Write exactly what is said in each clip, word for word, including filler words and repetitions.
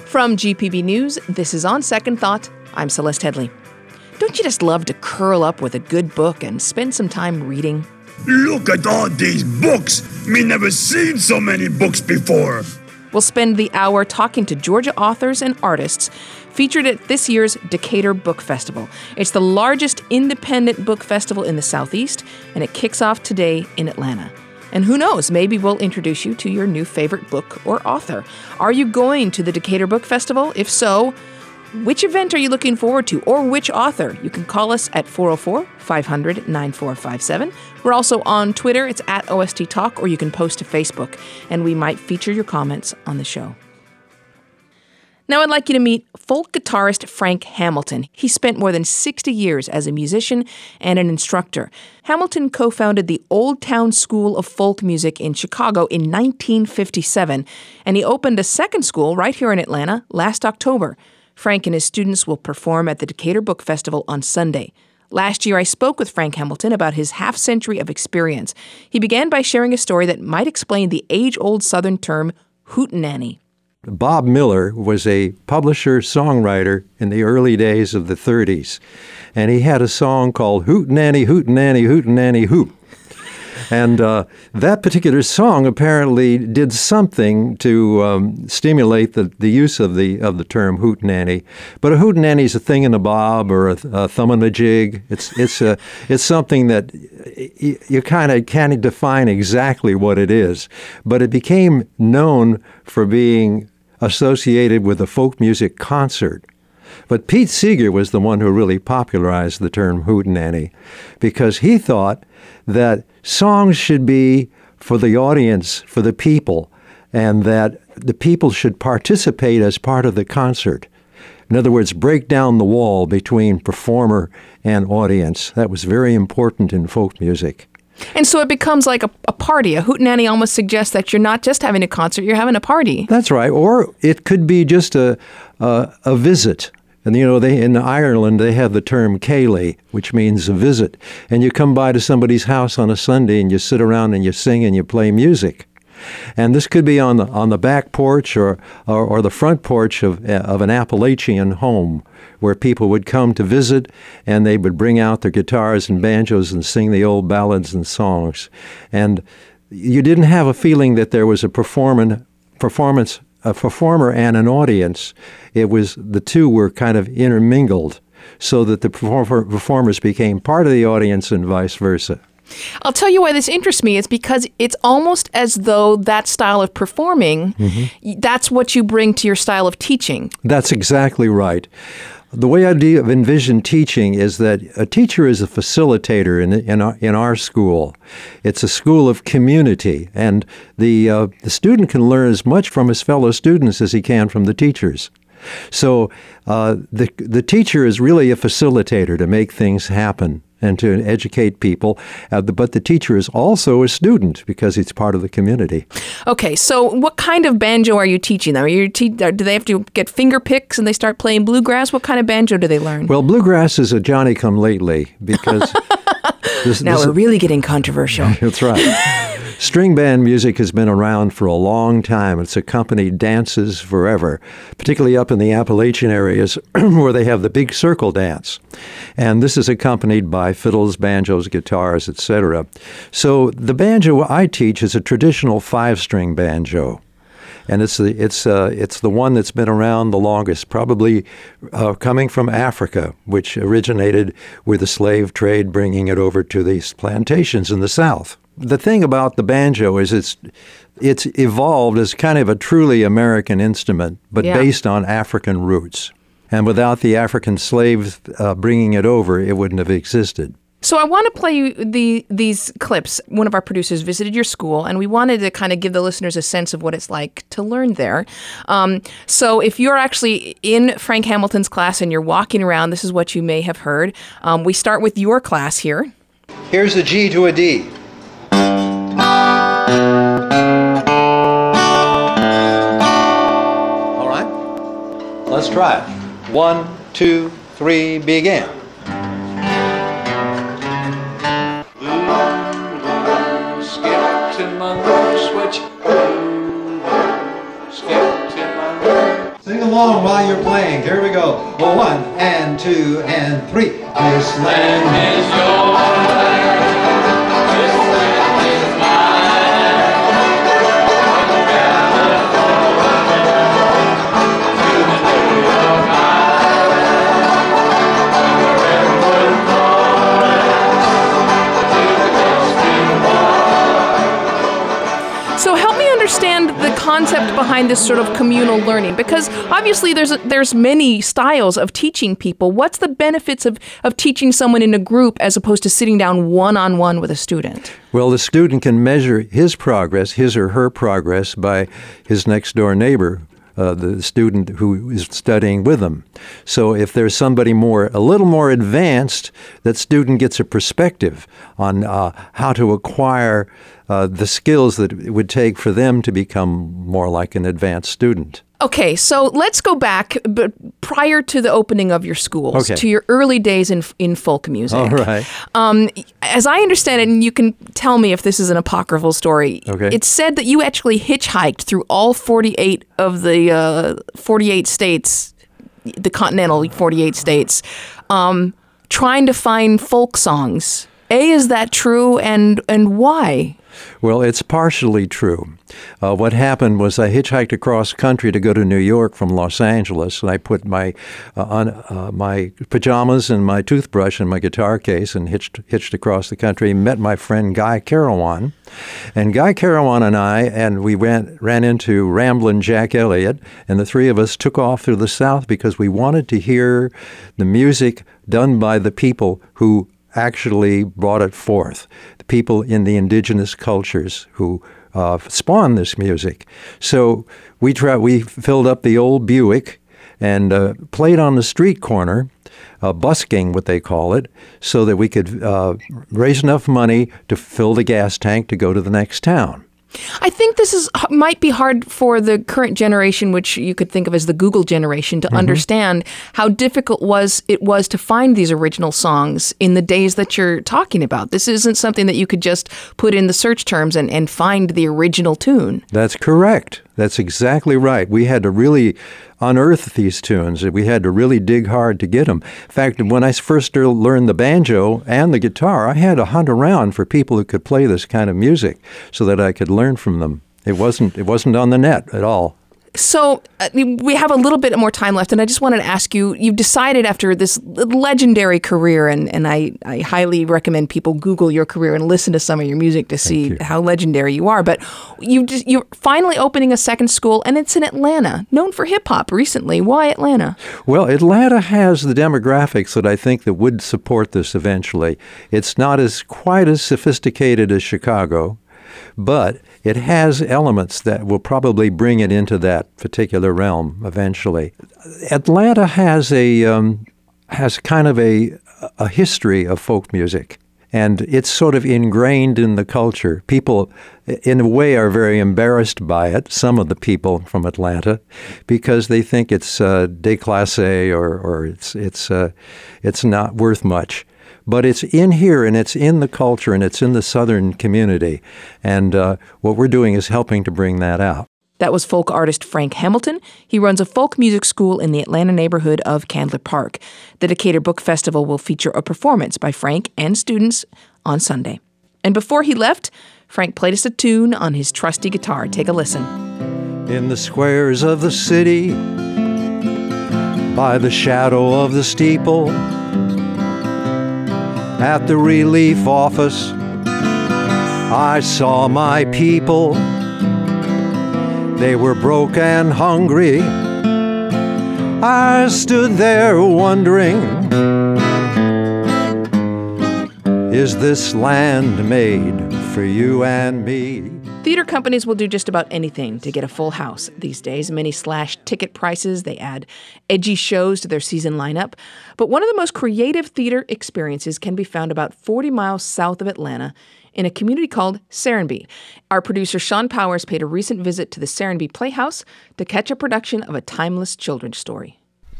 From G P B News, this is On Second Thought. I'm Celeste Headley. Don't you just love to curl up with a good book and spend some time reading? Look at all these books! Me never seen so many books before! We'll spend the hour talking to Georgia authors and artists featured at this year's Decatur Book Festival. It's the largest independent book festival in the Southeast, and it kicks off today in Atlanta. And who knows, maybe we'll introduce you to your new favorite book or author. Are you going to the Decatur Book Festival? If so, which event are you looking forward to, or which author? You can call us at four oh four, five hundred, nine four five seven. We're also on Twitter. It's at O S T Talk, or you can post to Facebook, and we might feature your comments on the show. Now I'd like you to meet folk guitarist Frank Hamilton. He spent more than sixty years as a musician and an instructor. Hamilton co-founded the Old Town School of Folk Music in Chicago in nineteen fifty-seven, and he opened a second school right here in Atlanta last October. Frank and his students will perform at the Decatur Book Festival on Sunday. Last year, I spoke with Frank Hamilton about his half-century of experience. He began by sharing a story that might explain the age-old Southern term hootenanny. Bob Miller was a publisher-songwriter in the early days of the thirties, and he had a song called Hootenanny, Hootenanny, Hootenanny, Hoot. And uh, that particular song apparently did something to um, stimulate the, the use of the of the term hootenanny. But a hootenanny is a thing in a bob or a, a thumb in a jig. It's it's a it's something that y- you kind of can't define exactly what it is. But it became known for being associated with a folk music concert. But Pete Seeger was the one who really popularized the term hootenanny, because he thought that songs should be for the audience, for the people, and that the people should participate as part of the concert. In other words, break down the wall between performer and audience. That was very important in folk music. And so it becomes like a, a party. A hootenanny almost suggests that you're not just having a concert, you're having a party. That's right. Or it could be just a a, a visit. And, you know, they in Ireland, they have the term céilí, which means a visit. And you come by to somebody's house on a Sunday and you sit around and you sing and you play music. And this could be on the on the back porch or, or, or the front porch of, of an Appalachian home, where people would come to visit and they would bring out their guitars and banjos and sing the old ballads and songs. And you didn't have a feeling that there was a performance performance a performer and an audience. It was, the two were kind of intermingled, so that the performer, performers became part of the audience and vice versa. I'll tell you why this interests me. It's because it's almost as though that style of performing, mm-hmm. that's what you bring to your style of teaching. That's exactly right. The way I do envision teaching is that a teacher is a facilitator in in our, in our school. It's a school of community, and the uh, the student can learn as much from his fellow students as he can from the teachers. So uh, the the teacher is really a facilitator to make things happen and to educate people. Uh, but the teacher is also a student because he's part of the community. Okay, so what kind of banjo are you teaching them? Are you te- do they have to get finger picks and they start playing bluegrass? What kind of banjo do they learn? Well, bluegrass is a Johnny-come-lately because... this, now this, we're really getting controversial. That's right. String band music has been around for a long time. It's accompanied dances forever, particularly up in the Appalachian areas where they have the big circle dance. And this is accompanied by fiddles, banjos, guitars, et cetera. So the banjo I teach is a traditional five-string banjo. And it's the it's uh, it's the one that's been around the longest, probably uh, coming from Africa, which originated with the slave trade, bringing it over to these plantations in the South. The thing about the banjo is it's it's evolved as kind of a truly American instrument, but yeah. based on African roots. And without the African slaves uh, bringing it over, it wouldn't have existed. So I want to play you the these clips. One of our producers visited your school, and we wanted to kind of give the listeners a sense of what it's like to learn there. Um, so if you're actually in Frank Hamilton's class and you're walking around, this is what you may have heard. Um, we start with your class here. Here's a G to a D. All right, let's try it. One, two, three, begin. Sing along while you're playing. Here we go. One and two and three. This land is yours. This land is mine. From California to the New York Island, from the redwood forest to the Gulf Stream water. So help me understand the concept behind this sort of communal learning, because obviously there's a, there's many styles of teaching people. What's the benefits of, of teaching someone in a group as opposed to sitting down one-on-one with a student? Well, the student can measure his progress, his or her progress, by his next-door neighbor, uh, the student who is studying with them. So if there's somebody more, a little more advanced, that student gets a perspective on uh, how to acquire uh, the skills that it would take for them to become more like an advanced student. Okay, so let's go back, but prior to the opening of your schools, Okay. to your early days in in folk music. All right. Um, as I understand it, and you can tell me if this is an apocryphal story, Okay. it's said that you actually hitchhiked through all forty-eight of the uh, forty-eight states, the continental forty-eight states, um, trying to find folk songs. A, is that true, and and why? Well, it's partially true. Uh, what happened was I hitchhiked across country to go to New York from Los Angeles, and I put my uh, on uh, my pajamas and my toothbrush in my guitar case and hitched hitched across the country. Met my friend Guy Carawan, and Guy Carawan and I, and we ran ran into Ramblin' Jack Elliott, and the three of us took off through the South because we wanted to hear the music done by the people who actually brought it forth, the people in the indigenous cultures who uh, spawned this music. So we tra- we filled up the old Buick and uh, played on the street corner, uh, busking, what they call it, so that we could uh, raise enough money to fill the gas tank to go to the next town. I think this is might be hard for the current generation, which you could think of as the Google generation, to mm-hmm. understand how difficult was it was to find these original songs in the days that you're talking about. This isn't something that you could just put in the search terms and, and find the original tune. That's correct. That's exactly right. We had to really unearth these tunes. We had to really dig hard to get them. In fact, when I first learned the banjo and the guitar, I had to hunt around for people who could play this kind of music so that I could learn from them. It wasn't it wasn't on the net at all. So uh, we have a little bit more time left, and I just wanted to ask you, you've decided after this legendary career, and, and I, I highly recommend people Google your career and listen to some of your music to see how legendary you are, but you just, you're finally opening a second school, and it's in Atlanta, known for hip-hop recently. Why Atlanta? Well, Atlanta has the demographics that I think that would support this eventually. It's not as quite as sophisticated as Chicago, but it has elements that will probably bring it into that particular realm eventually. Atlanta has a um, has kind of a a history of folk music, and it's sort of ingrained in the culture. People, in a way, are very embarrassed by it, some of the people from Atlanta, because they think it's uh, déclassé or or it's it's uh, it's not worth much. But it's in here, and it's in the culture, and it's in the Southern community. And uh, what we're doing is helping to bring that out. That was folk artist Frank Hamilton. He runs a folk music school in the Atlanta neighborhood of Candler Park. The Decatur Book Festival will feature a performance by Frank and students on Sunday. And before he left, Frank played us a tune on his trusty guitar. Take a listen. In the squares of the city, by the shadow of the steeple, at the relief office, I saw my people. They were broke and hungry. I stood there wondering, is this land made for you and me? Theater companies will do just about anything to get a full house these days. Many slash ticket prices. They add edgy shows to their season lineup. But one of the most creative theater experiences can be found about forty miles south of Atlanta in a community called Serenbe. Our producer Sean Powers paid a recent visit to the Serenbe Playhouse to catch a production of a timeless children's story.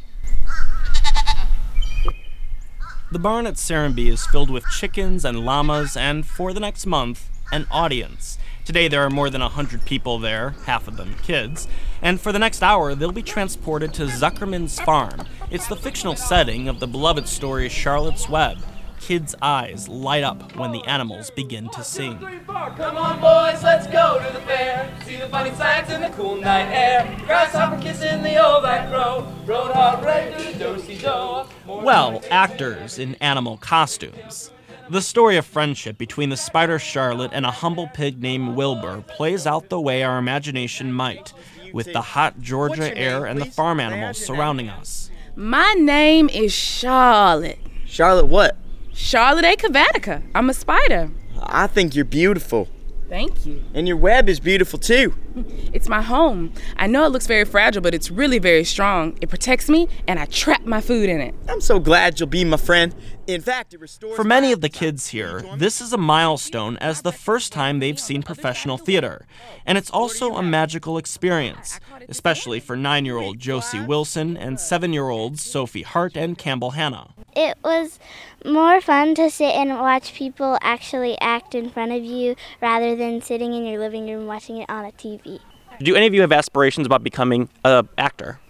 The barn at Serenbe is filled with chickens and llamas and, for the next month, an audience Today there are more than one hundred people there, half of them kids, and for the next hour they'll be transported to Zuckerman's Farm. It's the fictional setting of the beloved story Charlotte's Web. Kids' eyes light up when the animals begin to sing. Come on, boys, let's go to the fair. See the funny sights in the cool night air. Grasshopper kissing the old black crow. Roadhog ready to do-si-do. Well, actors in animal costumes. The story of friendship between the spider Charlotte and a humble pig named Wilbur plays out the way our imagination might, with the hot Georgia air and the farm animals surrounding us. My name is Charlotte. Charlotte what? Charlotte A. Cavatica. I'm a spider. I think you're beautiful. Thank you. And your web is beautiful, too. It's my home. I know it looks very fragile, but it's really very strong. It protects me, and I trap my food in it. I'm so glad you'll be my friend. In fact, it restores... For many of the kids here, this is a milestone as the first time they've seen professional theater. And it's also a magical experience, especially for nine-year-old Josie Wilson and seven-year-olds Sophie Hart and Campbell Hanna. It was more fun to sit and watch people actually act in front of you rather than sitting in your living room watching it on a T V. Do any of you have aspirations about becoming an actor?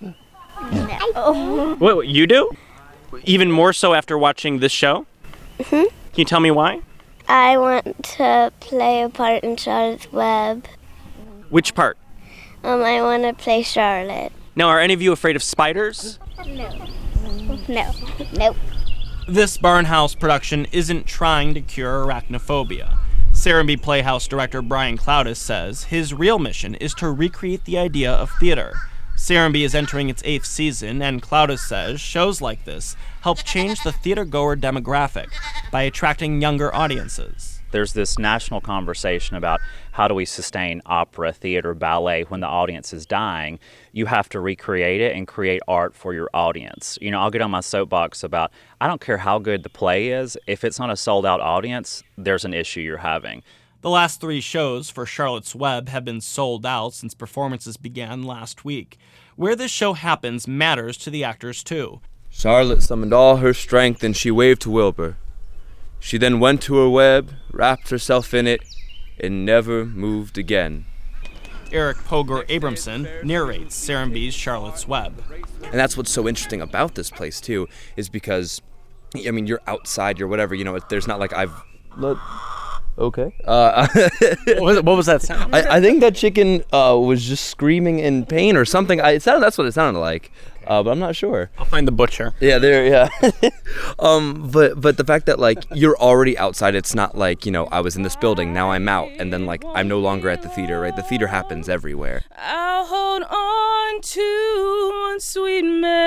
No. What, you do? Even more so after watching this show? Mm-hmm. Can you tell me why? I want to play a part in Charlotte's Web. Which part? Um, I want to play Charlotte. Now, are any of you afraid of spiders? No. No. Nope. This Barnhouse production isn't trying to cure arachnophobia. Serenbe Playhouse director Brian Cloudis says his real mission is to recreate the idea of theater. Serenbe is entering its eighth season, and Cloudis says shows like this help change the theater-goer demographic by attracting younger audiences. There's this national conversation about how do we sustain opera, theater, ballet when the audience is dying. You have to recreate it and create art for your audience. You know, I'll get on my soapbox about, I don't care how good the play is, if it's not a sold-out audience, there's an issue you're having. The last three shows for Charlotte's Web have been sold out since performances began last week. Where this show happens matters to the actors, too. Charlotte summoned all her strength and she waved to Wilbur. She then went to her web, wrapped herself in it, and never moved again. Eric Poger Abramson narrates Serenbe's Charlotte's Web. And that's what's so interesting about this place, too, is because, I mean, you're outside, you're whatever, you know, there's not like I've... Look, okay. Uh, what, was, what was that sound? I, I think that chicken uh, was just screaming in pain or something. I, it sounded, that's what it sounded like. Uh, but I'm not sure. I'll find the butcher. Yeah, there, yeah. um, but but the fact that, like, you're already outside, it's not like, you know, I was in this building, now I'm out, and then, like, I'm no longer at the theater, right? The theater happens everywhere. I'll hold on to one sweet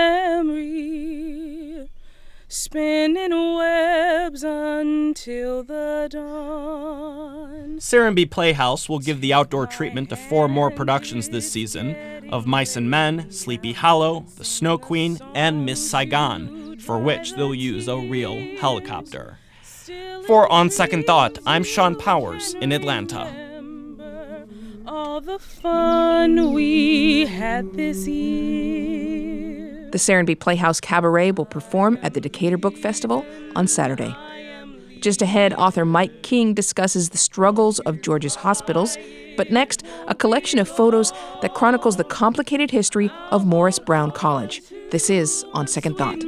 memory, spinning webs until the dawn. Serenbe Playhouse will give the outdoor treatment to four more productions this season of Mice and Men, Sleepy Hollow, The Snow Queen, and Miss Saigon, for which they'll use a real helicopter. For On Second Thought, I'm Sean Powers in Atlanta. All the fun we had this year. The Serenbe Playhouse Cabaret will perform at the Decatur Book Festival on Saturday. Just ahead, author Mike King discusses the struggles of Georgia's hospitals. But next, a collection of photos that chronicles the complicated history of Morris Brown College. This is On Second Thought.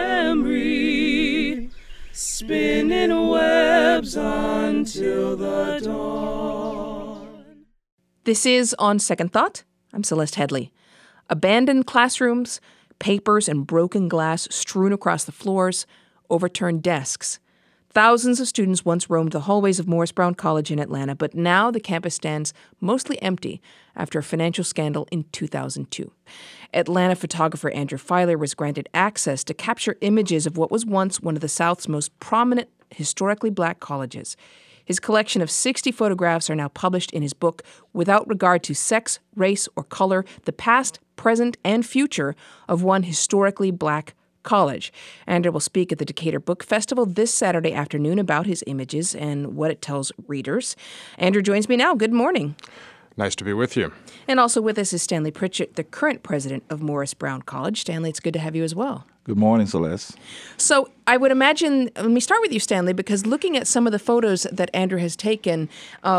Memory, spinning webs until the dawn. This is On Second Thought. I'm Celeste Headley. Abandoned classrooms, papers and broken glass strewn across the floors, overturned desks. Thousands of students once roamed the hallways of Morris Brown College in Atlanta, but now the campus stands mostly empty after a financial scandal in two thousand two. Atlanta photographer Andrew Filer was granted access to capture images of what was once one of the South's most prominent historically black colleges. His collection of sixty photographs are now published in his book, Without Regard to Sex, Race, or Color, the Past, Present, and Future of One Historically Black College. Andrew will speak at the Decatur Book Festival this Saturday afternoon about his images and what it tells readers. Andrew joins me now. Good morning. Nice to be with you. And also with us is Stanley Pritchett, the current president of Morris Brown College. Stanley, it's good to have you as well. Good morning, Celeste. So I would imagine, let me start with you, Stanley, because looking at some of the photos that Andrew has taken, uh,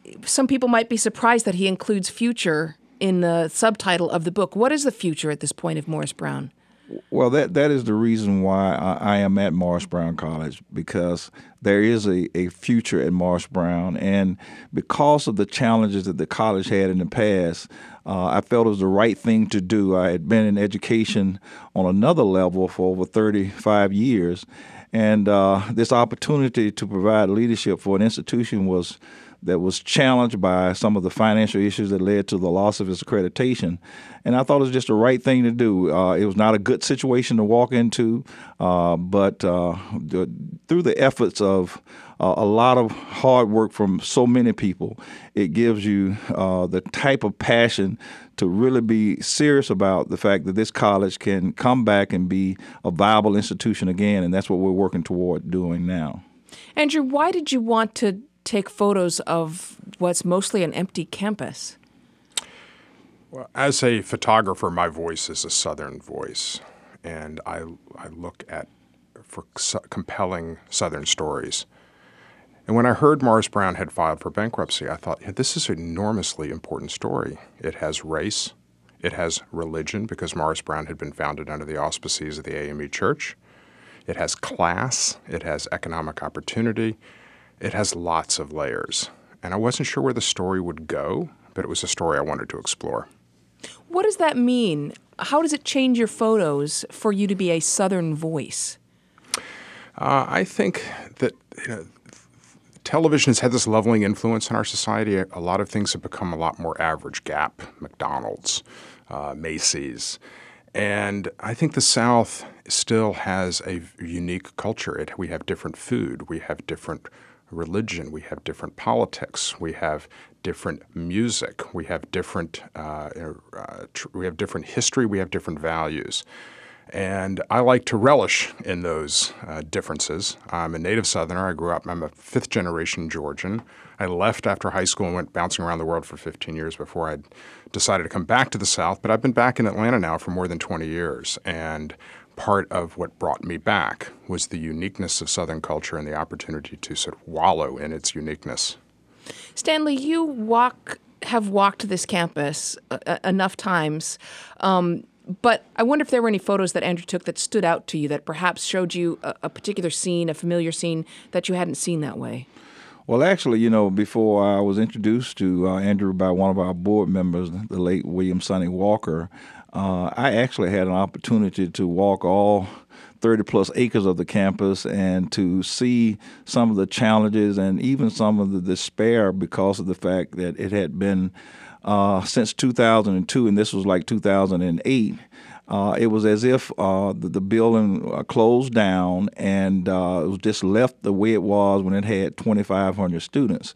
some people might be surprised that he includes future in the subtitle of the book. What is the future at this point of Morris Brown? Well, that that is the reason why I, I am at Morris Brown College, because there is a, a future at Morris Brown. And because of the challenges that the college had in the past, uh, I felt it was the right thing to do. I had been in education on another level for over thirty-five years. And uh, this opportunity to provide leadership for an institution was that was challenged by some of the financial issues that led to the loss of its accreditation. And I thought it was just the right thing to do. Uh, it was not a good situation to walk into, uh, but uh, the, through the efforts of uh, a lot of hard work from so many people, it gives you uh, the type of passion to really be serious about the fact that this college can come back and be a viable institution again, and that's what we're working toward doing now. Andrew, why did you want to take photos of what's mostly an empty campus? Well, as a photographer, my voice is a Southern voice, and I, I look at for su- compelling Southern stories. And when I heard Morris Brown had filed for bankruptcy, I thought, yeah, this is an enormously important story. It has race, it has religion, because Morris Brown had been founded under the auspices of the A M E Church. It has class, it has economic opportunity. It has lots of layers, and I wasn't sure where the story would go, but it was a story I wanted to explore. What does that mean? How does it change your photos for you to be a Southern voice? Uh, I think that you know, television has had this leveling influence on our society. A lot of things have become a lot more average. Gap, McDonald's, uh, Macy's. And I think the South still has a unique culture. It, we have different food. We have different religion, we have different politics, we have different music, we have different uh, uh, tr- we have different history, we have different values. And I like to relish in those uh, differences. I'm a native Southerner. I grew up, I'm a fifth generation Georgian. I left after high school and went bouncing around the world for fifteen years before I decided to come back to the South. But I've been back in Atlanta now for more than twenty years. And part of what brought me back was the uniqueness of Southern culture and the opportunity to sort of wallow in its uniqueness. Stanley, you walk have walked this campus uh, enough times, um, but I wonder if there were any photos that Andrew took that stood out to you, that perhaps showed you a, a particular scene, a familiar scene that you hadn't seen that way. Well, actually, you know, before I was introduced to uh, Andrew by one of our board members, the late William Sonny Walker, uh, I actually had an opportunity to walk all thirty plus acres of the campus and to see some of the challenges and even some of the despair because of the fact that it had been uh, since two thousand two, and this was like two thousand eight. Uh, it was as if uh, the, the building uh, closed down and uh, it was just left the way it was when it had twenty-five hundred students.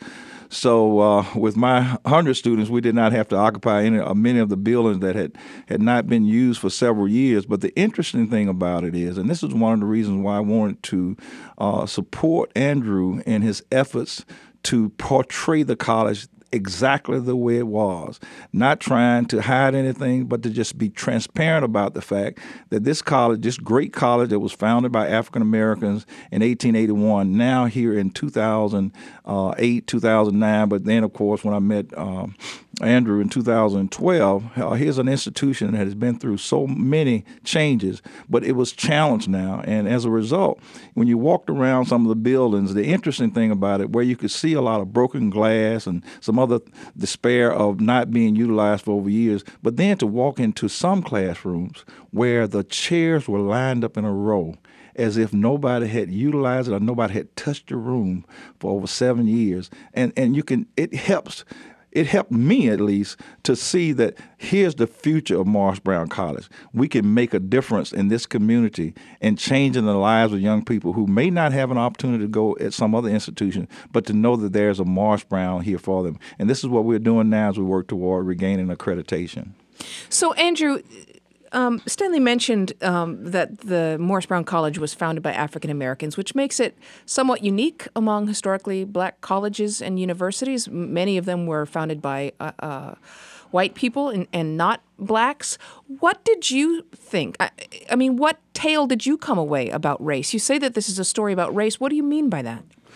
So uh, with my one hundred students, we did not have to occupy any uh, many of the buildings that had, had not been used for several years. But the interesting thing about it is, and this is one of the reasons why I wanted to uh, support Andrew in his efforts to portray the college exactly the way it was, not trying to hide anything, but to just be transparent about the fact that this college, this great college that was founded by African Americans in eighteen eighty-one, now here in two thousand eight, two thousand nine, but then, of course, when I met um, Andrew in two thousand twelve, uh, here's an institution that has been through so many changes, but it was challenged now. And as a result, when you walked around some of the buildings, the interesting thing about it, where you could see a lot of broken glass and some other despair of not being utilized for over years, but then to walk into some classrooms where the chairs were lined up in a row as if nobody had utilized it or nobody had touched the room for over seven years. And and you can, it helps, it helped me at least to see that here's the future of Morris Brown College. We can make a difference in this community and changing the lives of young people who may not have an opportunity to go at some other institution, but to know that there's a Morris Brown here for them. And this is what we're doing now as we work toward regaining accreditation. So, Andrew, Um, Stanley mentioned um, that the Morris Brown College was founded by African Americans, which makes it somewhat unique among historically black colleges and universities. Many of them were founded by uh, uh, white people and, and not blacks. What did you think? I, I mean, what tale did you come away about race? You say that this is a story about race. What do you mean by that?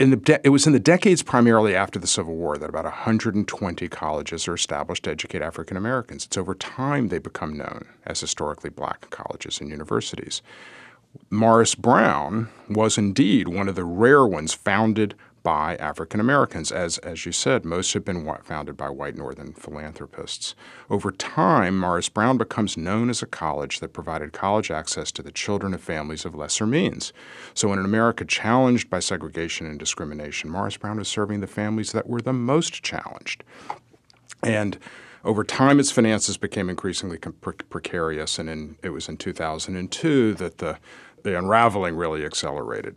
in the de- it was in the decades primarily after the Civil War that about one hundred twenty colleges are established to educate African Americans. It's over time they become known as historically black colleges and universities. Morris Brown was indeed one of the rare ones founded by African Americans. As, as you said, most have been founded by white Northern philanthropists. Over time, Morris Brown becomes known as a college that provided college access to the children of families of lesser means. So in an America challenged by segregation and discrimination, Morris Brown was serving the families that were the most challenged. And over time, its finances became increasingly pre- precarious, and in, it was in two thousand two that the, the unraveling really accelerated.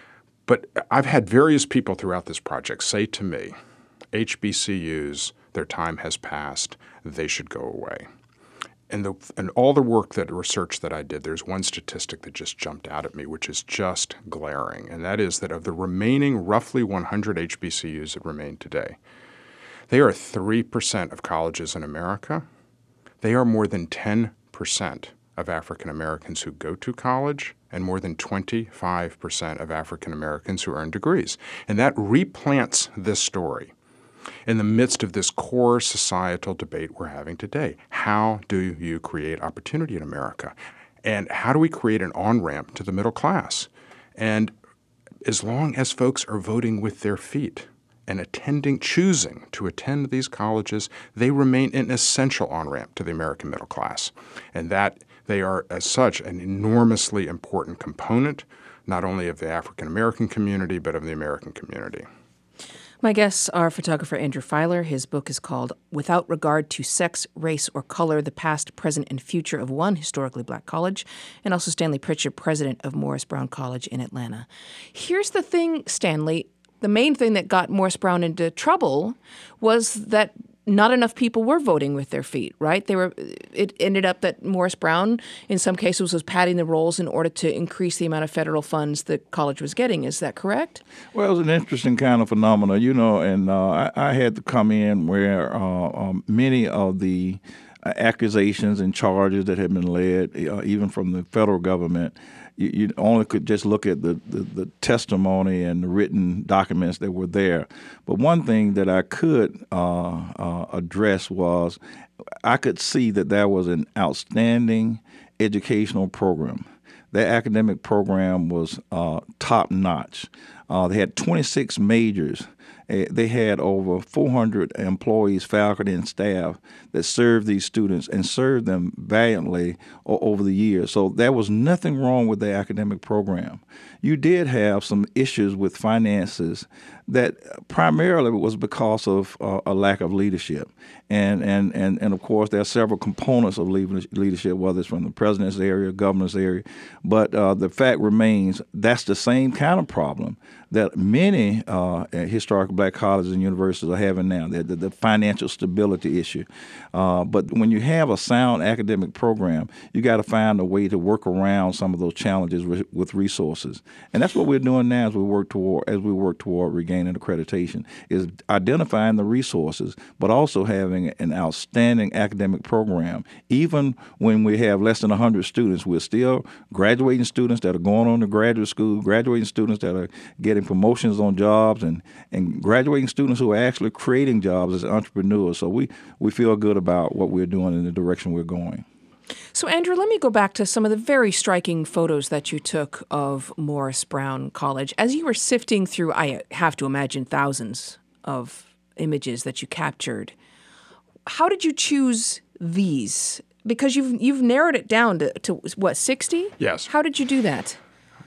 But I've had various people throughout this project say to me, H B C Us, their time has passed, they should go away. And, the, and all the work, that research that I did, there's one statistic that just jumped out at me, which is just glaring, and that is that of the remaining roughly one hundred H B C Us that remain today, they are three percent of colleges in America. They are more than ten percent of African Americans who go to college, and more than twenty-five percent of African Americans who earn degrees. And that replants this story in the midst of this core societal debate we're having today. How do you create opportunity in America? And how do we create an on-ramp to the middle class? And as long as folks are voting with their feet and attending, choosing to attend these colleges, they remain an essential on-ramp to the American middle class. And that they are, as such, an enormously important component, not only of the African American community, but of the American community. My guests are photographer Andrew Filer. His book is called Without Regard to Sex, Race, or Color, The Past, Present, and Future of One Historically Black College, and also Stanley Pritchett, president of Morris Brown College in Atlanta. Here's the thing, Stanley. The main thing that got Morris Brown into trouble was that not enough people were voting with their feet, right? They were. It ended up that Morris Brown, in some cases, was padding the rolls in order to increase the amount of federal funds the college was getting. Is that correct? Well, it was an interesting kind of phenomenon, you know, and uh, I, I had to come in where uh, um, many of the uh, accusations and charges that had been led, uh, even from the federal government, You, you only could just look at the, the, the testimony and the written documents that were there. But one thing that I could uh, uh, address was I could see that there was an outstanding educational program. Their academic program was uh, top-notch. Uh, they had twenty-six majors. Uh, they had over four hundred employees, faculty, and staff that served these students and served them valiantly o- over the years. So there was nothing wrong with their academic program. You did have some issues with finances that primarily was because of uh, a lack of leadership. And, and, and, and of course, there are several components of leadership, whether it's from the president's area, governor's area. But uh, the fact remains that's the same kind of problem that many uh, historical black colleges and universities are having now, the, the, the financial stability issue. Uh, but when you have a sound academic program, you got to find a way to work around some of those challenges with, with resources. And that's what we're doing now as we work toward as we work toward regaining accreditation, is identifying the resources, but also having an outstanding academic program. Even when we have less than one hundred students, we're still graduating students that are going on to graduate school, graduating students that are getting promotions on jobs, and, and graduating students who are actually creating jobs as entrepreneurs. So we, we feel good about what we're doing and the direction we're going. So, Andrew, let me go back to some of the very striking photos that you took of Morris Brown College. As you were sifting through, I have to imagine, thousands of images that you captured, how did you choose these? Because you've you've narrowed it down to, to what, sixty? Yes. How did you do that?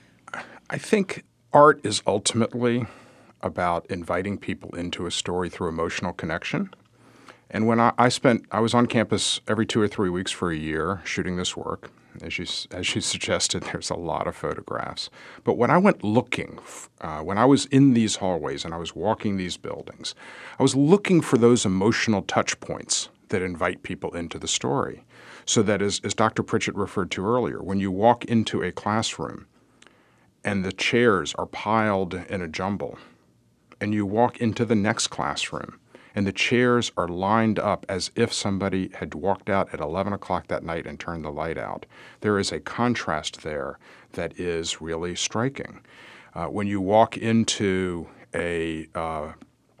I think art is ultimately about inviting people into a story through emotional connection. And when I, I spent, I was on campus every two or three weeks for a year shooting this work. As you, as you suggested, there's a lot of photographs. But when I went looking, uh, when I was in these hallways and I was walking these buildings, I was looking for those emotional touch points that invite people into the story. So that, as, as Doctor Pritchett referred to earlier, when you walk into a classroom and the chairs are piled in a jumble, and you walk into the next classroom, and the chairs are lined up as if somebody had walked out at eleven o'clock that night and turned the light out. There is a contrast there that is really striking. Uh, when you walk into a uh,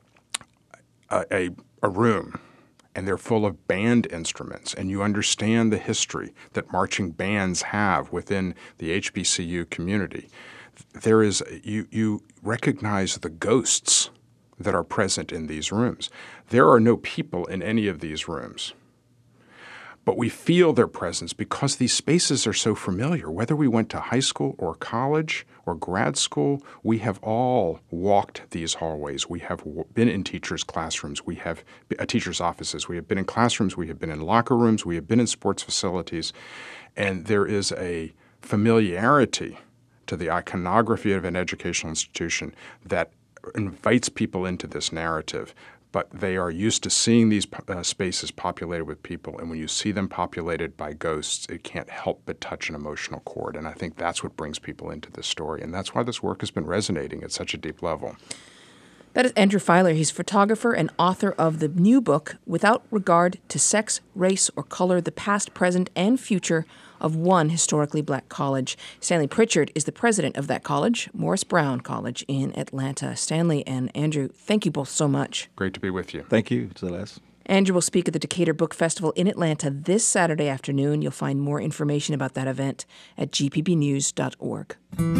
a, a room and they're full of band instruments, and you understand the history that marching bands have within the H B C U community, there is you you recognize the ghosts that are present in these rooms. There are no people in any of these rooms, but we feel their presence because these spaces are so familiar. Whether we went to high school or college or grad school, we have all walked these hallways. We have been in teachers' classrooms. We have uh, teachers' offices. We have been in classrooms. We have been in locker rooms. We have been in sports facilities. And there is a familiarity to the iconography of an educational institution that invites people into this narrative. But they are used to seeing these uh, spaces populated with people. And when you see them populated by ghosts, it can't help but touch an emotional chord. And I think that's what brings people into this story. And that's why this work has been resonating at such a deep level. That is Andrew Filer. He's photographer and author of the new book, Without Regard to Sex, Race, or Color, The Past, Present, and Future of One Historically Black College. Stanley Pritchard is the president of that college, Morris Brown College in Atlanta. Stanley and Andrew, thank you both so much. Great to be with you. Thank you, Celeste. Andrew will speak at the Decatur Book Festival in Atlanta this Saturday afternoon. You'll find more information about that event at g p b news dot org.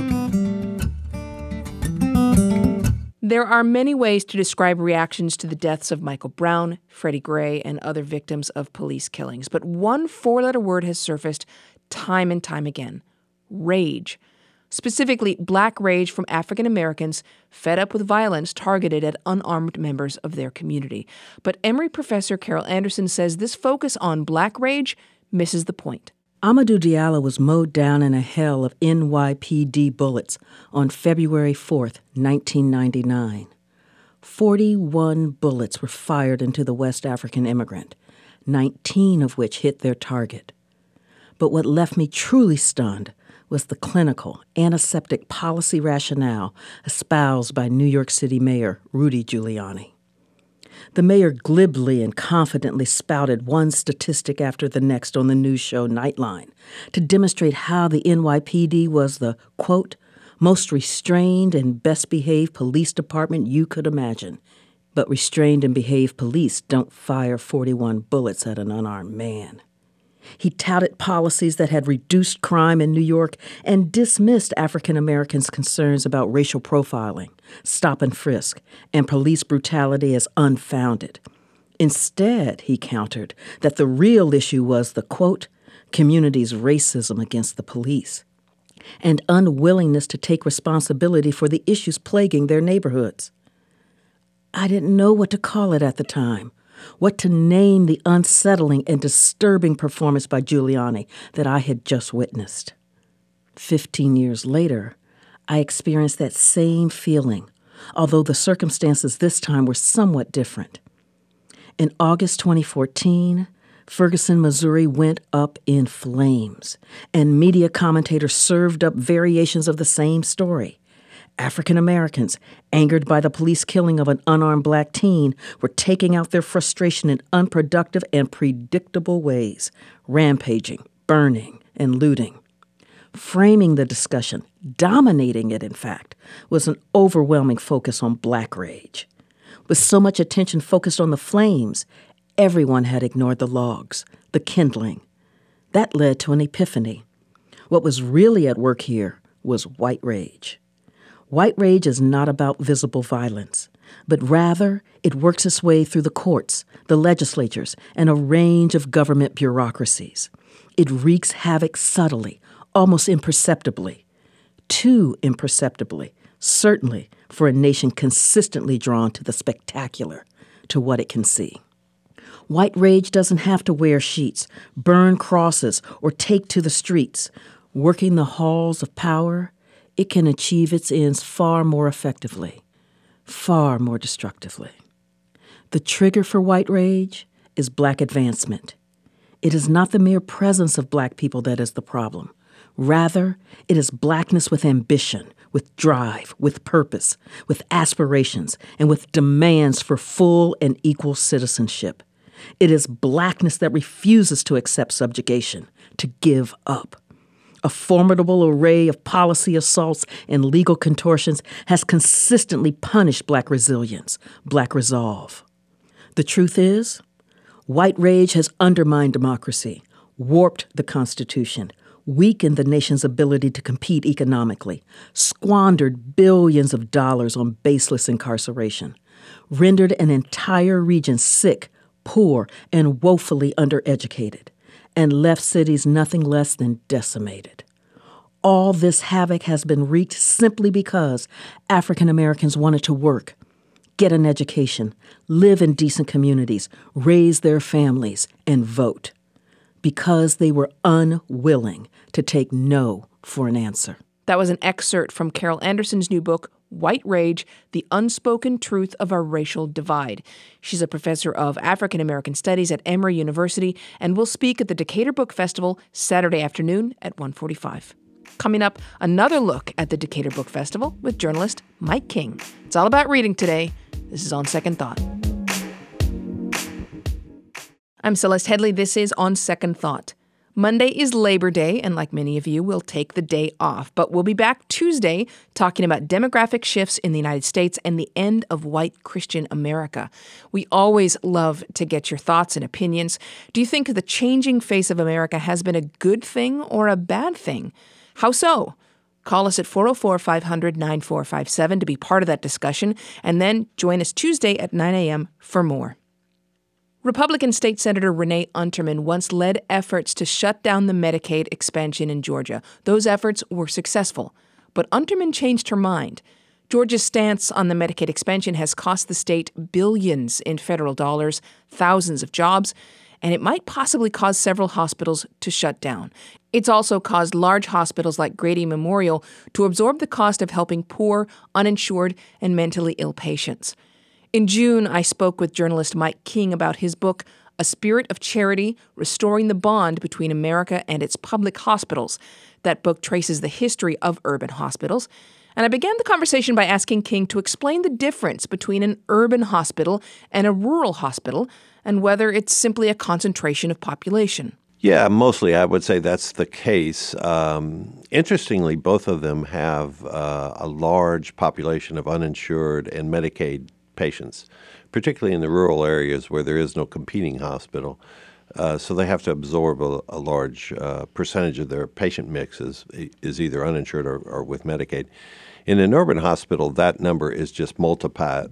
There are many ways to describe reactions to the deaths of Michael Brown, Freddie Gray, and other victims of police killings. But one four-letter word has surfaced time and time again: rage. Specifically, black rage from African Americans fed up with violence targeted at unarmed members of their community. But Emory professor Carol Anderson says this focus on black rage misses the point. Amadou Diallo was mowed down in a hail of N Y P D bullets on February fourth, nineteen ninety-nine. Forty-one bullets were fired into the West African immigrant, nineteen of which hit their target. But what left me truly stunned was the clinical, antiseptic policy rationale espoused by New York City Mayor Rudy Giuliani. The mayor glibly and confidently spouted one statistic after the next on the news show Nightline to demonstrate how the N Y P D was the, quote, most restrained and best-behaved police department you could imagine. But restrained and behaved police don't fire forty-one bullets at an unarmed man. He touted policies that had reduced crime in New York and dismissed African Americans' concerns about racial profiling, stop and frisk, and police brutality as unfounded. Instead, he countered that the real issue was the, quote, community's racism against the police and unwillingness to take responsibility for the issues plaguing their neighborhoods. I didn't know what to call it at the time. What to name the unsettling and disturbing performance by Giuliani that I had just witnessed. Fifteen years later, I experienced that same feeling, although the circumstances this time were somewhat different. In August twenty fourteen, Ferguson, Missouri went up in flames, and media commentators served up variations of the same story. African Americans, angered by the police killing of an unarmed black teen, were taking out their frustration in unproductive and predictable ways, rampaging, burning, and looting. Framing the discussion, dominating it in fact, was an overwhelming focus on black rage. With so much attention focused on the flames, everyone had ignored the logs, the kindling. That led to an epiphany. What was really at work here was white rage. White rage is not about visible violence, but rather it works its way through the courts, the legislatures, and a range of government bureaucracies. It wreaks havoc subtly, almost imperceptibly. Too imperceptibly, certainly for a nation consistently drawn to the spectacular, to what it can see. White rage doesn't have to wear sheets, burn crosses, or take to the streets. Working the halls of power, it can achieve its ends far more effectively, far more destructively. The trigger for white rage is black advancement. It is not the mere presence of black people that is the problem. Rather, it is blackness with ambition, with drive, with purpose, with aspirations, and with demands for full and equal citizenship. It is blackness that refuses to accept subjugation, to give up. A formidable array of policy assaults and legal contortions has consistently punished Black resilience, Black resolve. The truth is, white rage has undermined democracy, warped the Constitution, weakened the nation's ability to compete economically, squandered billions of dollars on baseless incarceration, rendered an entire region sick, poor, and woefully undereducated, and left cities nothing less than decimated. All this havoc has been wreaked simply because African Americans wanted to work, get an education, live in decent communities, raise their families, and vote. Because they were unwilling to take no for an answer. That was an excerpt from Carol Anderson's new book, White Rage, The Unspoken Truth of Our Racial Divide. She's a professor of African American Studies at Emory University and will speak at the Decatur Book Festival Saturday afternoon at one forty-five. Coming up, another look at the Decatur Book Festival with journalist Mike King. It's all about reading today. This is On Second Thought. I'm Celeste Headley. This is On Second Thought. Monday is Labor Day, and like many of you, we'll take the day off. But we'll be back Tuesday talking about demographic shifts in the United States and the end of white Christian America. We always love to get your thoughts and opinions. Do you think the changing face of America has been a good thing or a bad thing? How so? Call us at four oh four, five hundred, nine four five seven to be part of that discussion, and then join us Tuesday at nine a.m. for more. Republican State Senator Renee Unterman once led efforts to shut down the Medicaid expansion in Georgia. Those efforts were successful, but Unterman changed her mind. Georgia's stance on the Medicaid expansion has cost the state billions in federal dollars, thousands of jobs, and it might possibly cause several hospitals to shut down. It's also caused large hospitals like Grady Memorial to absorb the cost of helping poor, uninsured, and mentally ill patients. In June, I spoke with journalist Mike King about his book, A Spirit of Charity, Restoring the Bond Between America and Its Public Hospitals. That book traces the history of urban hospitals. And I began the conversation by asking King to explain the difference between an urban hospital and a rural hospital, and whether it's simply a concentration of population. Yeah, mostly I would say that's the case. Um, interestingly, both of them have uh, a large population of uninsured and Medicaid patients, particularly in the rural areas where there is no competing hospital. Uh, so they have to absorb a, a large uh, percentage of their patient mix is, is either uninsured or, or with Medicaid. In an urban hospital, that number is just multiplied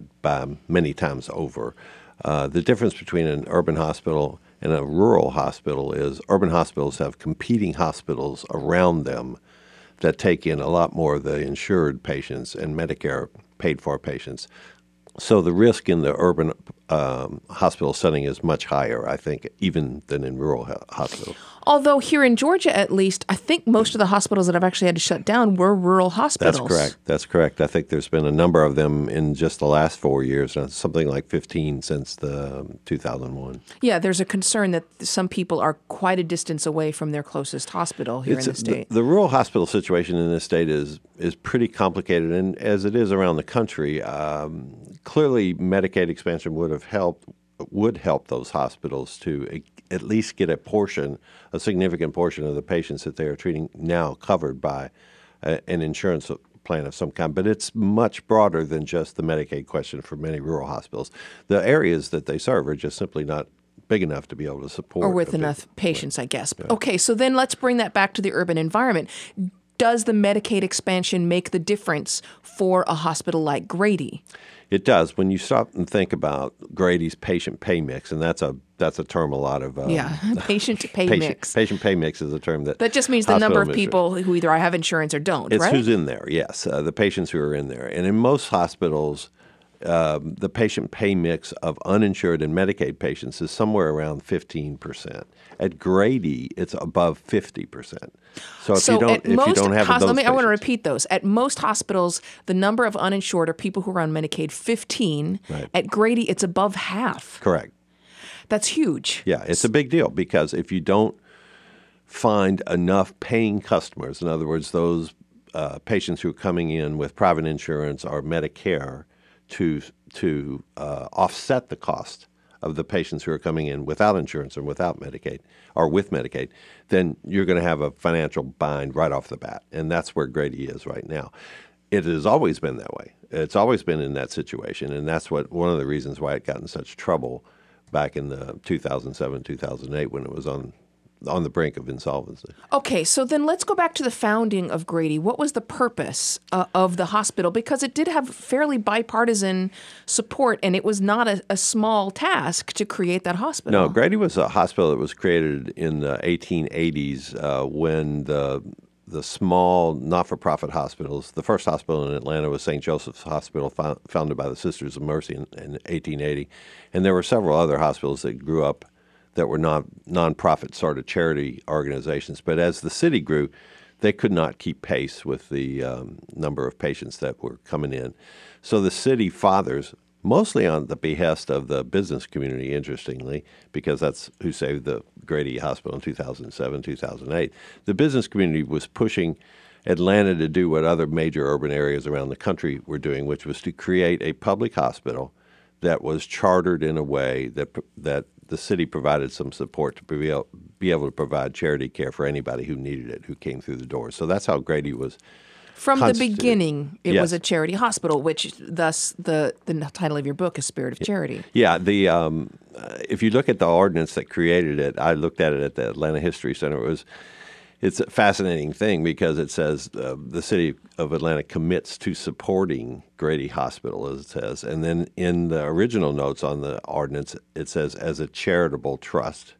by many times over. Uh, the difference between an urban hospital and a rural hospital is urban hospitals have competing hospitals around them that take in a lot more of the insured patients and Medicare paid-for patients. So the risk in the urban um, hospital setting is much higher, I think, even than in rural ho- hospitals. Although here in Georgia, at least, I think most of the hospitals that have actually had to shut down were rural hospitals. That's correct. That's correct. I think there's been a number of them in just the last four years, something like fifteen since the um, two thousand one. Yeah, there's a concern that some people are quite a distance away from their closest hospital here it's in the state. The, the rural hospital situation in this state is is pretty complicated, and as it is around the country, um, clearly Medicaid expansion would have helped would help those hospitals to at least get a portion, a significant portion of the patients that they are treating now covered by a, an insurance plan of some kind. But it's much broader than just the Medicaid question for many rural hospitals. The areas that they serve are just simply not big enough to be able to support. Or with big, enough patients, I guess. Yeah. Okay, so then let's bring that back to the urban environment. Does the Medicaid expansion make the difference for a hospital like Grady? It does. When you stop and think about Grady's patient pay mix, and that's a that's a term a lot of um, yeah, patient pay patient, mix. Patient pay mix is a term that that just means the number of people who either have insurance or don't. It's right? who's in there. Yes, uh, the patients who are in there, and in most hospitals, um, the patient pay mix of uninsured and Medicaid patients is somewhere around fifteen percent. At Grady, it's above fifty percent. So if so you don't, at if most you don't have hos- those let me, patients, I want to repeat those. At most hospitals, the number of uninsured or people who are on Medicaid, fifteen. Right. At Grady, it's above half. Correct. That's huge. Yeah, it's a big deal because if you don't find enough paying customers, in other words, those uh, patients who are coming in with private insurance or Medicare to to uh, offset the cost of the patients who are coming in without insurance and without Medicaid or with Medicaid, then you're going to have a financial bind right off the bat. And that's where Grady is right now. It has always been that way. It's always been in that situation. And that's what one of the reasons why it got in such trouble back in the two thousand seven, two thousand eight when it was on on the brink of insolvency. Okay, so then let's go back to the founding of Grady. What was the purpose uh, of the hospital? Because it did have fairly bipartisan support, and it was not a, a small task to create that hospital. No, Grady was a hospital that was created in the eighteen eighties uh, when the the small not-for-profit hospitals, the first hospital in Atlanta was Saint Joseph's Hospital, fo- founded by the Sisters of Mercy in, in eighteen eighty. And there were several other hospitals that grew up that were non nonprofit sort of charity organizations. But as the city grew, they could not keep pace with the um, number of patients that were coming in. So the city fathers, mostly on the behest of the business community, interestingly, because that's who saved the Grady Hospital in two thousand seven, two thousand eight, the business community was pushing Atlanta to do what other major urban areas around the country were doing, which was to create a public hospital that was chartered in a way that that the city provided some support to be able, be able to provide charity care for anybody who needed it, who came through the doors. So that's how Grady was From the constituted. beginning, it Yes. was a charity hospital, which thus the, the title of your book is Spirit of Charity. Yeah, the um, uh, if you look at the ordinance that created it, I looked at it at the Atlanta History Center. It was it's a fascinating thing because it says uh, the city of Atlanta commits to supporting Grady Hospital, as it says, and then in the original notes on the ordinance, it says as a charitable trust,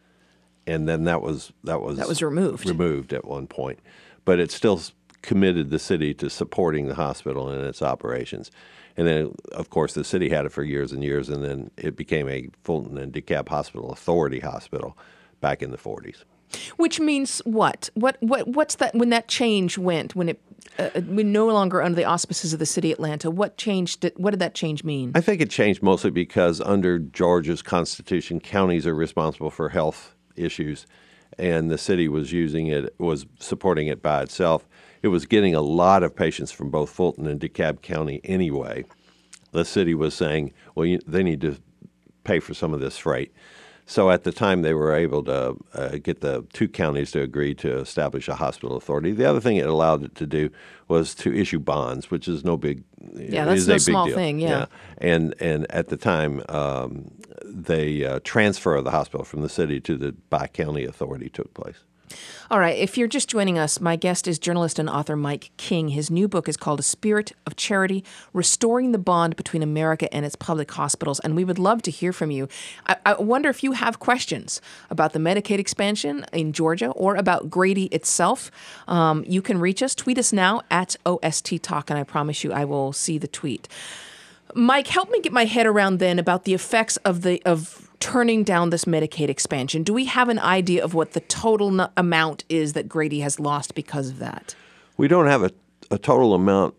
and then that was that was That was removed. removed at one point, but it still committed the city to supporting the hospital and its operations. And then, of course, the city had it for years and years, and then it became a Fulton and DeKalb Hospital Authority hospital back in the forties. Which means what? What? What? What's that? When that change went, when it, uh, we no longer under the auspices of the city of Atlanta. What changed? It, what did that change mean? I think it changed mostly because under Georgia's Constitution, counties are responsible for health issues, and the city was using it, was supporting it by itself. It was getting a lot of patients from both Fulton and DeKalb County anyway. The city was saying, well, you, they need to pay for some of this freight. So at the time, they were able to uh, get the two counties to agree to establish a hospital authority. The other thing it allowed it to do was to issue bonds, which is no big Yeah, that's is no a big small deal. thing, yeah. And and at the time, um, the uh, transfer of the hospital from the city to the bi-county authority took place. All right, if you're just joining us, my guest is journalist and author Mike King. His new book is called A Spirit of Charity, Restoring the Bond Between America and Its Public Hospitals, and we would love to hear from you. I, I wonder if you have questions about the Medicaid expansion in Georgia or about Grady itself. Um, you can reach us. Tweet us now at O S T Talk, and I promise you I will see the tweet. Mike, help me get my head around then about the effects of the of turning down this Medicaid expansion. Do we have an idea of what the total n- amount is that Grady has lost because of that? We don't have a, a total amount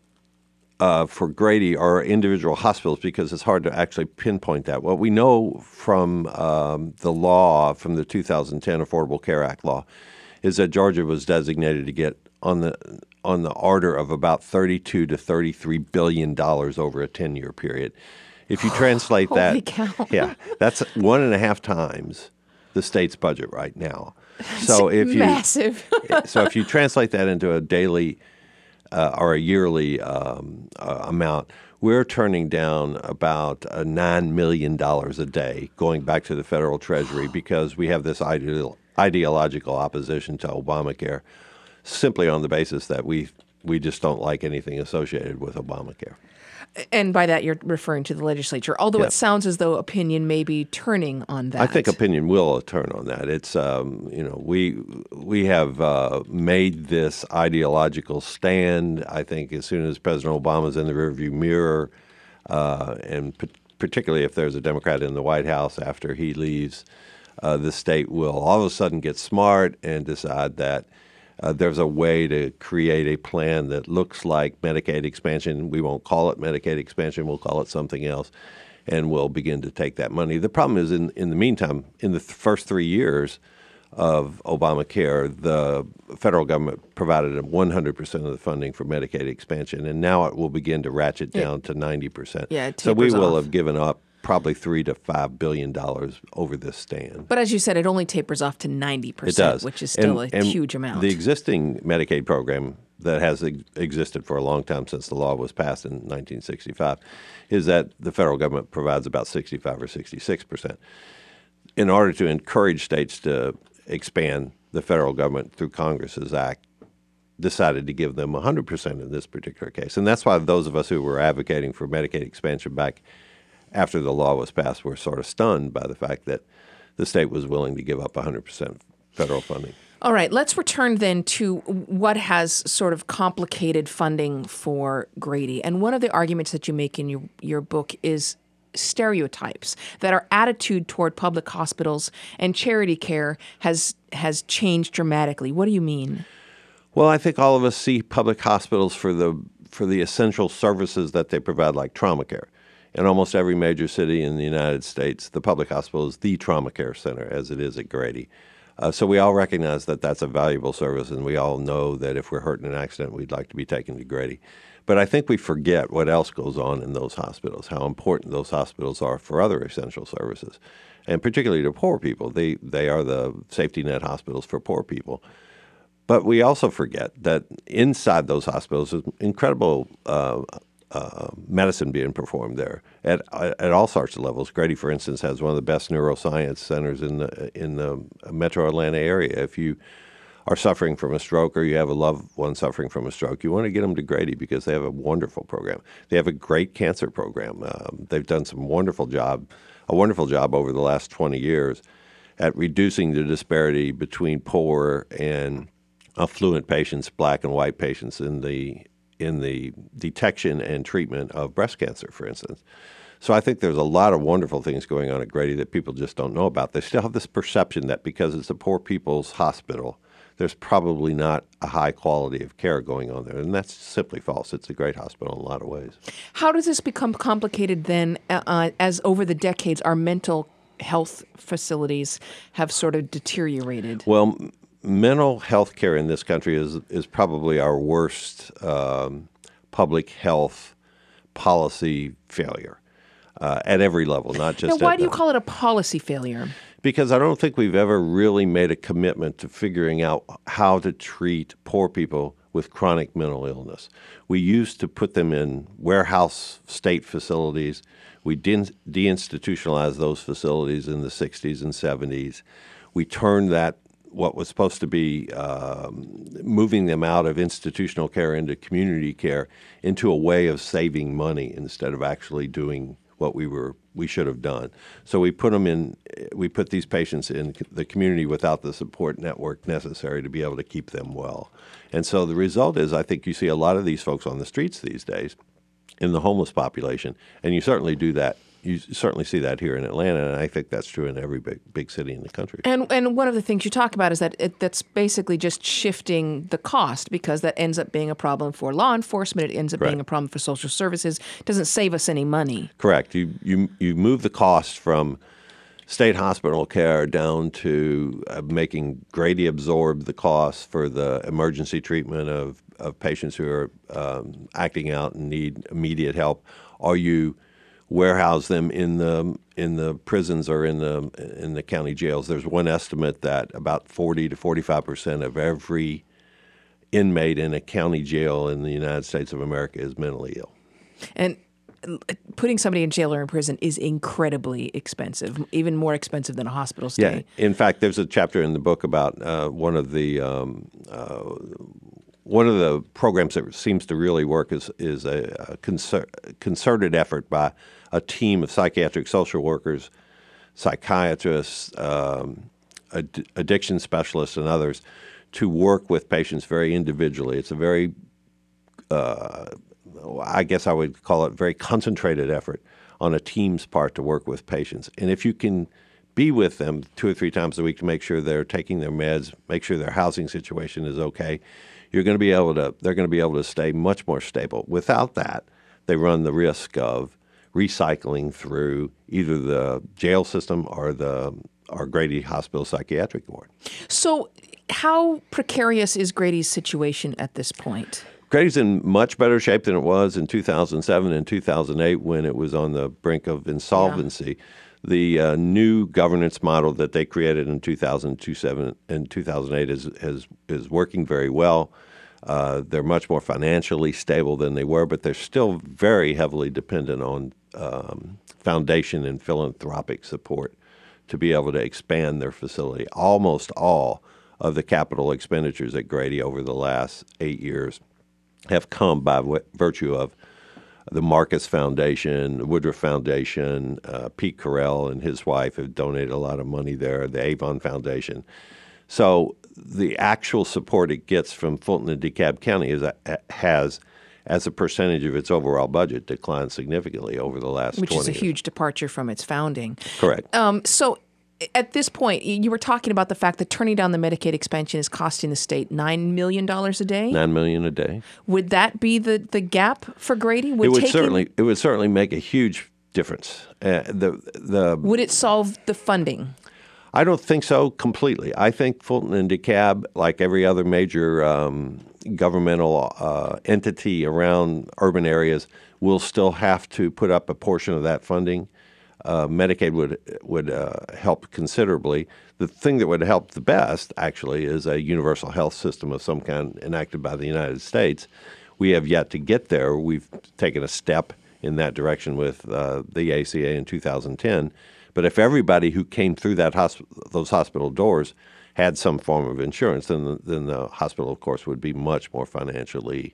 uh, for Grady or individual hospitals because it's hard to actually pinpoint that. What we know from um, the law, from the two thousand ten Affordable Care Act law, is that Georgia was designated to get on the on the order of about thirty-two to thirty-three billion dollars over a ten-year period. If you translate Holy that, cow. yeah, that's one and a half times the state's budget right now. So if you massive. so if you translate that into a daily uh, or a yearly um, uh, amount, we're turning down about uh, nine million dollars a day going back to the federal treasury because we have this ideal, ideological opposition to Obamacare simply on the basis that we we just don't like anything associated with Obamacare. And by that, you're referring to the legislature, although Yeah. it sounds as though opinion may be turning on that. I think opinion will turn on that. It's um, you know we we have uh, made this ideological stand. I think as soon as President Obama's in the rearview mirror, uh, and p- particularly if there's a Democrat in the White House after he leaves, uh, the state will all of a sudden get smart and decide that Uh, there's a way to create a plan that looks like Medicaid expansion. We won't call it Medicaid expansion. We'll call it something else, and we'll begin to take that money. The problem is, in, in the meantime, in the th- first three years of Obamacare, the federal government provided one hundred percent of the funding for Medicaid expansion, and now it will begin to ratchet down It- to ninety percent. Yeah, it so we tapers will off. have given up probably three to five billion dollars over this stand. But as you said, it only tapers off to ninety percent, It does, which is still and, a and huge amount. The existing Medicaid program that has ex- existed for a long time since the law was passed in nineteen sixty-five is that the federal government provides about sixty-five or sixty-six percent. In order to encourage states to expand, the federal government, through Congress's act, decided to give them one hundred percent in this particular case. And that's why those of us who were advocating for Medicaid expansion back after the law was passed were sort of stunned by the fact that the state was willing to give up one hundred percent federal funding. All right, let's return then to what has sort of complicated funding for Grady. And one of the arguments that you make in your, your book is stereotypes, that our attitude toward public hospitals and charity care has has changed dramatically. What do you mean? Well, I think all of us see public hospitals for the for the essential services that they provide, like trauma care. In almost every major city in the United States, the public hospital is the trauma care center, as it is at Grady. Uh, so we all recognize that that's a valuable service, and we all know that if we're hurt in an accident, we'd like to be taken to Grady. But I think we forget what else goes on in those hospitals, how important those hospitals are for other essential services, and particularly to poor people. They, they are the safety net hospitals for poor people. But we also forget that inside those hospitals is incredible uh, uh, medicine being performed there at at all sorts of levels. Grady, for instance, has one of the best neuroscience centers in the in the metro Atlanta area. If you are suffering from a stroke or you have a loved one suffering from a stroke, you want to get them to Grady because they have a wonderful program. They have a great cancer program. Um, they've done some wonderful job, a wonderful job over the last twenty years at reducing the disparity between poor and affluent patients, black and white patients, in the in the detection and treatment of breast cancer, for instance. So I think there's a lot of wonderful things going on at Grady that people just don't know about. They still have this perception that because it's a poor people's hospital, there's probably not a high quality of care going on there. And that's simply false. It's a great hospital in a lot of ways. How does this become complicated then uh, as over the decades our mental health facilities have sort of deteriorated? Well, m- mental health care in this country is, is probably our worst um, public health policy failure. Uh, at every level, not just now, why at do you the, call it a policy failure? Because I don't think we've ever really made a commitment to figuring out how to treat poor people with chronic mental illness. We used to put them in warehouse state facilities. We de- deinstitutionalized those facilities in the sixties and seventies. We turned that, what was supposed to be um, moving them out of institutional care into community care, into a way of saving money instead of actually doing what we were we should have done. So we put them in. We put these patients in the community without the support network necessary to be able to keep them well. And so the result is, I think you see a lot of these folks on the streets these days, in the homeless population, and you certainly do that. You certainly see that here in Atlanta, and I think that's true in every big big city in the country. And and one of the things you talk about is that it, that's basically just shifting the cost, because that ends up being a problem for law enforcement. It ends up Correct. being a problem for social services. It doesn't save us any money. Correct. You you you move the cost from state hospital care down to uh, making Grady absorb the costs for the emergency treatment of, of patients who are um, acting out and need immediate help, or you warehouse them in the in the prisons or in the in the county jails. There's one estimate that about forty to forty-five percent of every inmate in a county jail in the United States of America is mentally ill. And putting somebody in jail or in prison is incredibly expensive, even more expensive than a hospital stay. Yeah. In fact, there's a chapter in the book about uh, one of the um, uh, one of the programs that seems to really work is is a, a concer- concerted effort by a team of psychiatric social workers, psychiatrists, um, ad- addiction specialists, and others to work with patients very individually. It's a very, uh, I guess I would call it, very concentrated effort on a team's part to work with patients. And if you can be with them two or three times a week to make sure they're taking their meds, make sure their housing situation is okay, you're going to be able to, they're going to be able to stay much more stable. Without that, they run the risk of recycling through either the jail system or the or Grady Hospital Psychiatric Ward. So how precarious is Grady's situation at this point? Grady's in much better shape than it was in two thousand seven and two thousand eight when it was on the brink of insolvency. Yeah. The uh, new governance model that they created in two thousand seven and two thousand eight is is, is working very well. Uh, they're much more financially stable than they were, but they're still very heavily dependent on um, foundation and philanthropic support to be able to expand their facility. Almost all of the capital expenditures at Grady over the last eight years have come by w- virtue of the Marcus Foundation, the Woodruff Foundation. uh, Pete Carell and his wife have donated a lot of money there, the Avon Foundation. So the actual support it gets from Fulton and DeKalb County is a, has, as a percentage of its overall budget, declined significantly over the last Which twenty is a years. huge departure from its founding. Correct. Um, so at this point, you were talking about the fact that turning down the Medicaid expansion is costing the state nine million dollars a day? Nine million a day. Would that be the, the gap for Grady? Would it would taking, certainly it would certainly make a huge difference. Uh, the the Would it solve the funding? I don't think so completely. I think Fulton and DeKalb, like every other major um, governmental uh, entity around urban areas, will still have to put up a portion of that funding. Uh, Medicaid would would uh, help considerably. The thing that would help the best, actually, is a universal health system of some kind enacted by the United States. We have yet to get there. We've taken a step in that direction with uh, the A C A in two thousand ten. But if everybody who came through that hosp- those hospital doors had some form of insurance, then the, then the hospital, of course, would be much more financially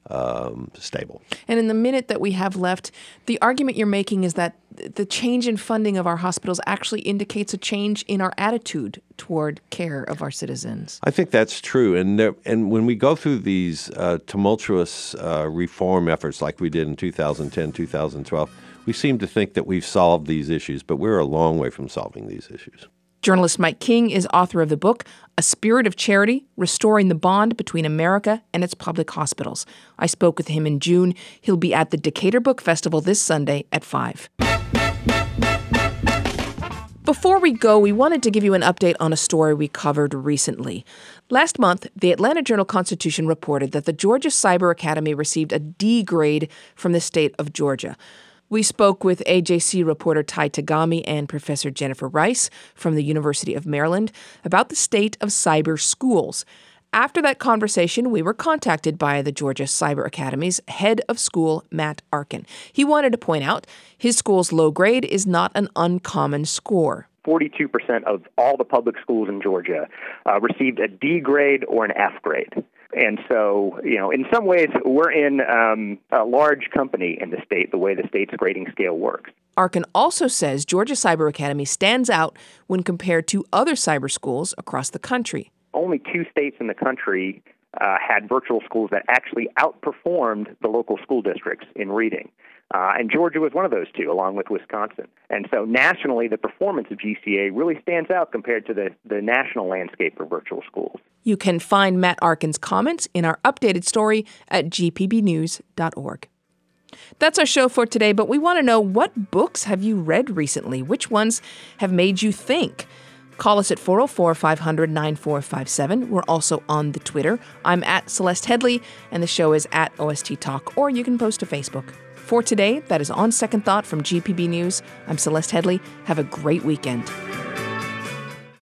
um, stable. And in the minute that we have left, the argument you're making is that the change in funding of our hospitals actually indicates a change in our attitude toward care of our citizens. I think that's true. And there, and when we go through these uh, tumultuous uh, reform efforts like we did in two thousand ten, two thousand twelve, we seem to think that we've solved these issues, but we're a long way from solving these issues. Journalist Mike King is author of the book, A Spirit of Charity, Restoring the Bond Between America and Its Public Hospitals. I spoke with him in June. He'll be at the Decatur Book Festival this Sunday at five. Before we go, we wanted to give you an update on a story we covered recently. Last month, the Atlanta Journal-Constitution reported that the Georgia Cyber Academy received a D grade from the state of Georgia. We spoke with A J C reporter Ty Tagami and Professor Jennifer Rice from the University of Maryland about the state of cyber schools. After that conversation, we were contacted by the Georgia Cyber Academy's head of school, Matt Arkin. He wanted to point out his school's low grade is not an uncommon score. forty-two percent of all the public schools in Georgia uh, received a D grade or an F grade. And so, you know, in some ways, we're in um, a large company in the state, the way the state's grading scale works. Arkin also says Georgia Cyber Academy stands out when compared to other cyber schools across the country. Only two states in the country uh, had virtual schools that actually outperformed the local school districts in reading. Uh, and Georgia was one of those two, along with Wisconsin. And so nationally, the performance of G C A really stands out compared to the, the national landscape for virtual schools. You can find Matt Arkin's comments in our updated story at g p b news dot org. That's our show for today, but we want to know, what books have you read recently? Which ones have made you think? Call us at four oh four, five hundred, nine four five seven. We're also on the Twitter. I'm at Celeste Headley, and the show is at O S T Talk, or you can post to Facebook. For today, that is On Second Thought from G P B News. I'm Celeste Headley. Have a great weekend.